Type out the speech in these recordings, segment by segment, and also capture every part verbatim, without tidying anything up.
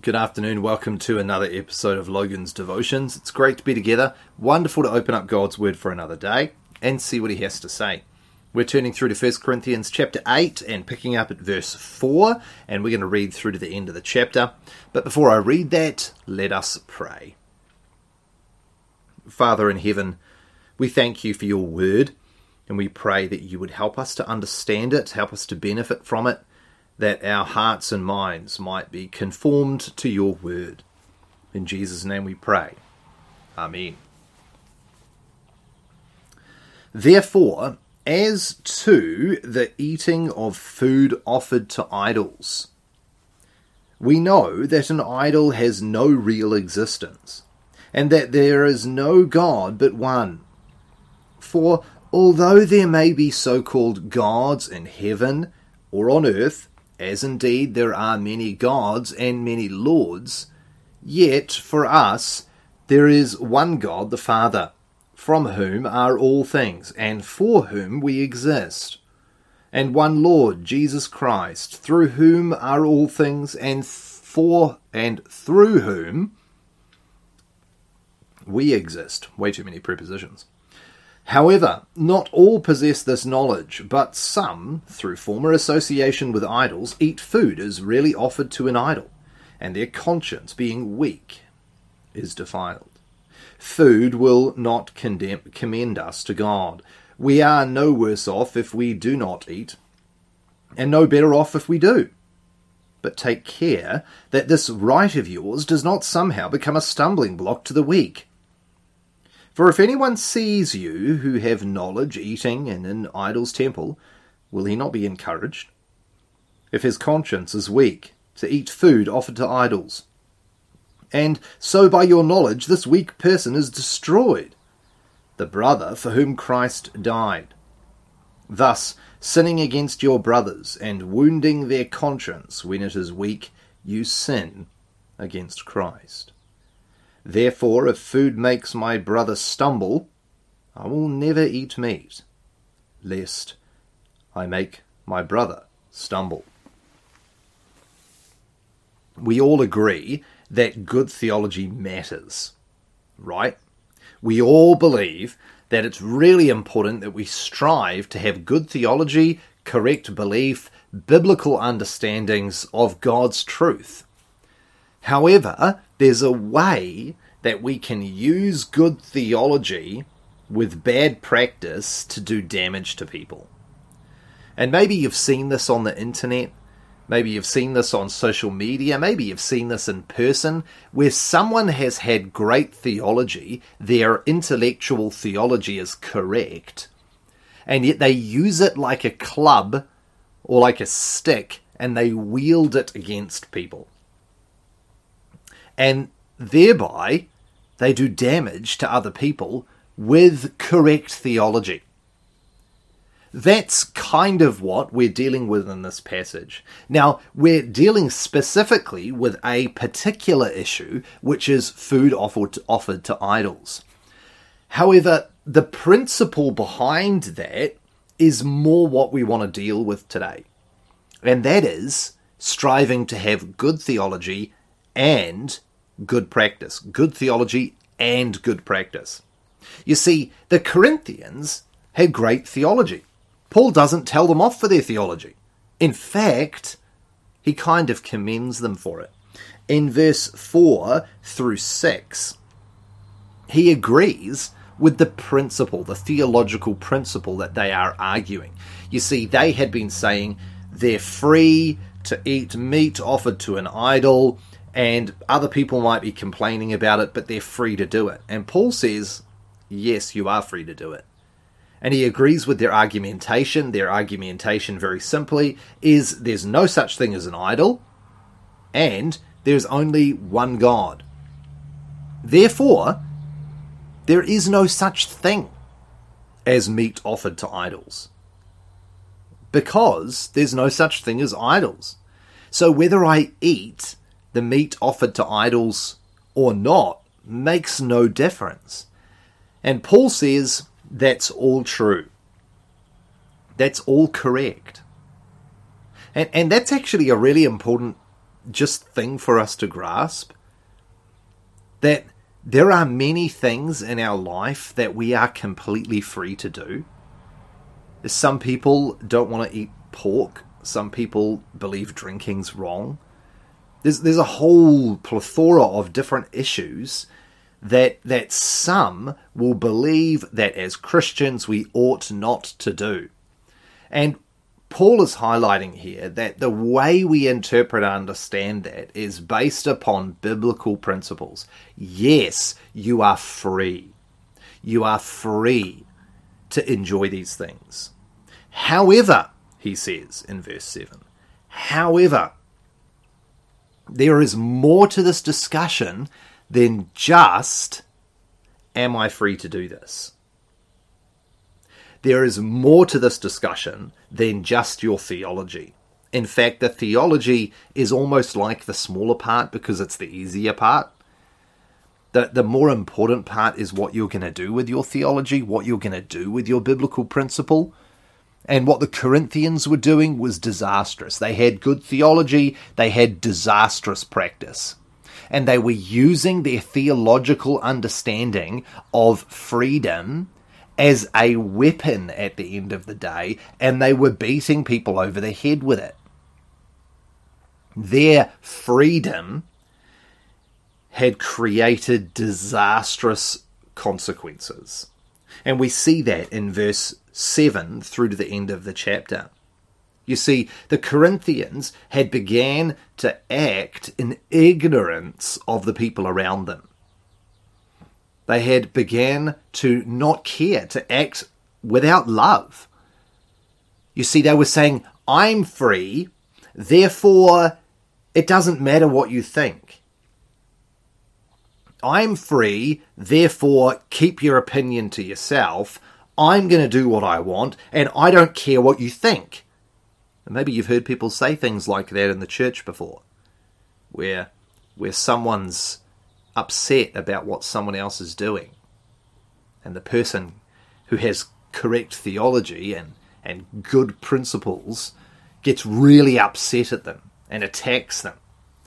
Good afternoon. Welcome to another episode of Logan's Devotions. It's great to be together. Wonderful to open up God's Word for another day and see what He has to say. We're turning through to First Corinthians chapter eight and picking up at verse four, and we're going to read through to the end of the chapter. But before I read that, let us pray. Father in heaven, we thank You for Your Word, and we pray that You would help us to understand it, help us to benefit from it, that our hearts and minds might be conformed to Your Word. In Jesus' name we pray. Amen. Therefore, as to the eating of food offered to idols, we know that an idol has no real existence, and that there is no God but one. For although there may be so-called gods in heaven or on earth, as indeed there are many gods and many lords, yet for us there is one God, the Father, from whom are all things, and for whom we exist, and one Lord, Jesus Christ, through whom are all things, and for and through whom we exist. Way too many prepositions. However, not all possess this knowledge, but some, through former association with idols, eat food as really offered to an idol, and their conscience, being weak, is defiled. Food will not condemn, commend us to God. We are no worse off if we do not eat, and no better off if we do. But take care that this right of yours does not somehow become a stumbling block to the weak. For if anyone sees you who have knowledge eating in an idol's temple, will he not be encouraged? If his conscience is weak, to eat food offered to idols. And so by your knowledge this weak person is destroyed, the brother for whom Christ died. Thus, sinning against your brothers and wounding their conscience when it is weak, you sin against Christ. Therefore, if food makes my brother stumble, I will never eat meat, lest I make my brother stumble. We all agree that good theology matters, right? We all believe that it's really important that we strive to have good theology, correct belief, biblical understandings of God's truth. However, there's a way that we can use good theology with bad practice to do damage to people. And maybe you've seen this on the internet, maybe you've seen this on social media, maybe you've seen this in person, where someone has had great theology, their intellectual theology is correct, and yet they use it like a club or like a stick, and they wield it against people. And thereby, they do damage to other people with correct theology. That's kind of what we're dealing with in this passage. Now, we're dealing specifically with a particular issue, which is food offered, offered to idols. However, the principle behind that is more what we want to deal with today. And that is striving to have good theology and good practice. Good theology and good practice. You see, the Corinthians had great theology. Paul doesn't tell them off for their theology. In fact, he kind of commends them for it. In verse four through six, he agrees with the principle, the theological principle that they are arguing. You see, they had been saying they're free to eat meat offered to an idol, and other people might be complaining about it, but they're free to do it. And Paul says, yes, you are free to do it. And he agrees with their argumentation. Their argumentation, very simply, is there's no such thing as an idol, and there's only one God. Therefore, there is no such thing as meat offered to idols, because there's no such thing as idols. So whether I eat the meat offered to idols or not makes no difference. And Paul says that's all true. That's all correct. And, and that's actually a really important just thing for us to grasp? That there are many things in our life that we are completely free to do. Some people don't want to eat pork. Some people believe drinking's wrong. There's there's a whole plethora of different issues that that some will believe that as Christians we ought not to do. And Paul is highlighting here that the way we interpret and understand that is based upon biblical principles. Yes, you are free. You are free to enjoy these things. However, he says in verse seven, however, there is more to this discussion than just, am I free to do this? There is more to this discussion than just your theology. In fact, the theology is almost like the smaller part because it's the easier part. The, the more important part is what you're going to do with your theology, what you're going to do with your biblical principle. And what the Corinthians were doing was disastrous. They had good theology, they had disastrous practice. And they were using their theological understanding of freedom as a weapon at the end of the day, and they were beating people over the head with it. Their freedom had created disastrous consequences. And we see that in verse seven through to the end of the chapter. You see, the Corinthians had began to act in ignorance of the people around them. They had began to not care, to act without love. You see, they were saying, I'm free, therefore it doesn't matter what you think. I'm free, therefore keep your opinion to yourself. I'm going to do what I want, and I don't care what you think. And maybe you've heard people say things like that in the church before, where, where someone's upset about what someone else is doing, and the person who has correct theology and, and good principles gets really upset at them and attacks them.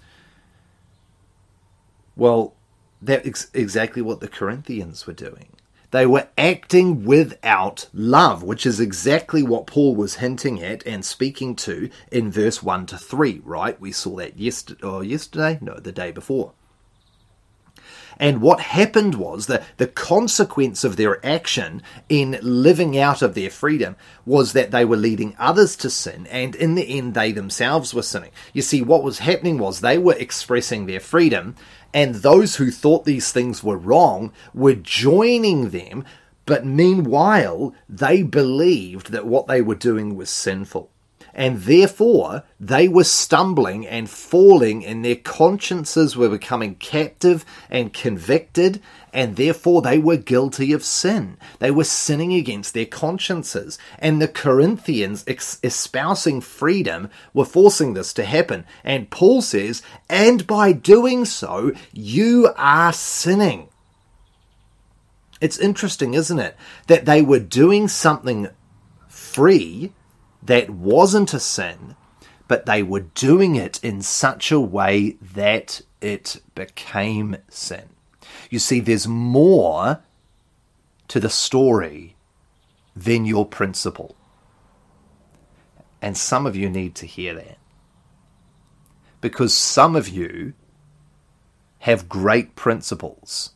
Well, that's exactly what the Corinthians were doing. They were acting without love, which is exactly what Paul was hinting at and speaking to in verse one to three, right? We saw that yesterday, or yesterday? No, the day before. And what happened was that the consequence of their action in living out of their freedom was that they were leading others to sin, and in the end they themselves were sinning. You see, what was happening was they were expressing their freedom, and those who thought these things were wrong were joining them, but meanwhile they believed that what they were doing was sinful. And therefore, they were stumbling and falling, and their consciences were becoming captive and convicted, and therefore they were guilty of sin. They were sinning against their consciences. And the Corinthians, ex- espousing freedom, were forcing this to happen. And Paul says, and by doing so, you are sinning. It's interesting, isn't it, that they were doing something free that wasn't a sin, but they were doing it in such a way that it became sin. You see, there's more to the story than your principle. And some of you need to hear that. Because some of you have great principles,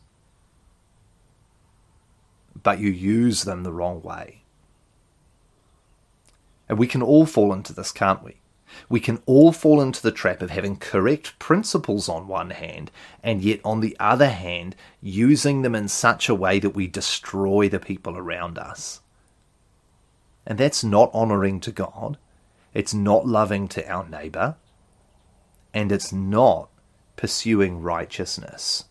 but you use them the wrong way. And we can all fall into this, can't we? We can all fall into the trap of having correct principles on one hand, and yet on the other hand, using them in such a way that we destroy the people around us. And that's not honouring to God, it's not loving to our neighbour, and it's not pursuing righteousness.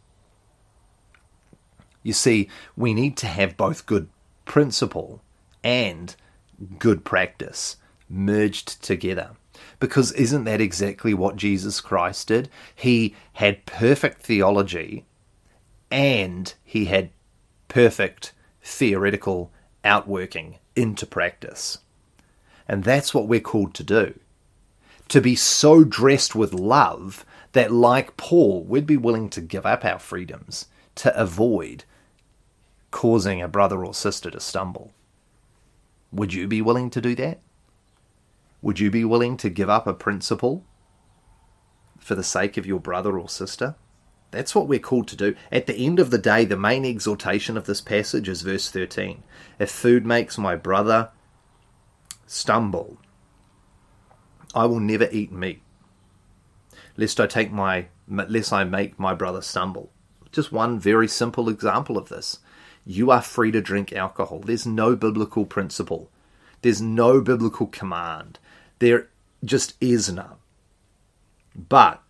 You see, we need to have both good principle and good practice merged together. Because isn't that exactly what Jesus Christ did? He had perfect theology and he had perfect theoretical outworking into practice. And that's what we're called to do. to be so dressed with love that, like Paul, we'd be willing to give up our freedoms to avoid causing a brother or sister to stumble. Would you be willing to do that? Would you be willing to give up a principle for the sake of your brother or sister? That's what we're called to do. At the end of the day, the main exhortation of this passage is verse thirteen. If food makes my brother stumble, I will never eat meat, lest I take my lest I make my brother stumble. Just one very simple example of this. You are free to drink alcohol. There's no biblical principle. There's no biblical command. There just is none. But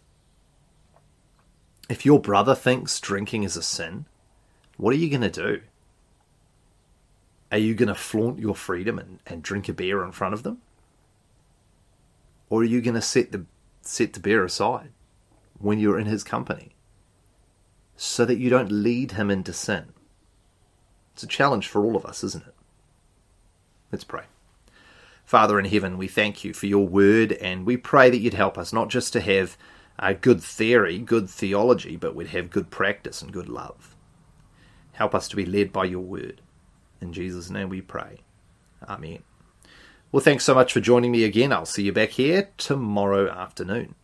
if your brother thinks drinking is a sin, what are you going to do? Are you going to flaunt your freedom and, and drink a beer in front of them? Or are you going to set the set the beer aside when you're in his company so that you don't lead him into sin? It's a challenge for all of us, isn't it? Let's pray. Father in heaven, we thank you for your word, and we pray that you'd help us not just to have a good theory, good theology, but we'd have good practice and good love. Help us to be led by your word. In Jesus' name we pray. Amen. Well, thanks so much for joining me again. I'll see you back here tomorrow afternoon.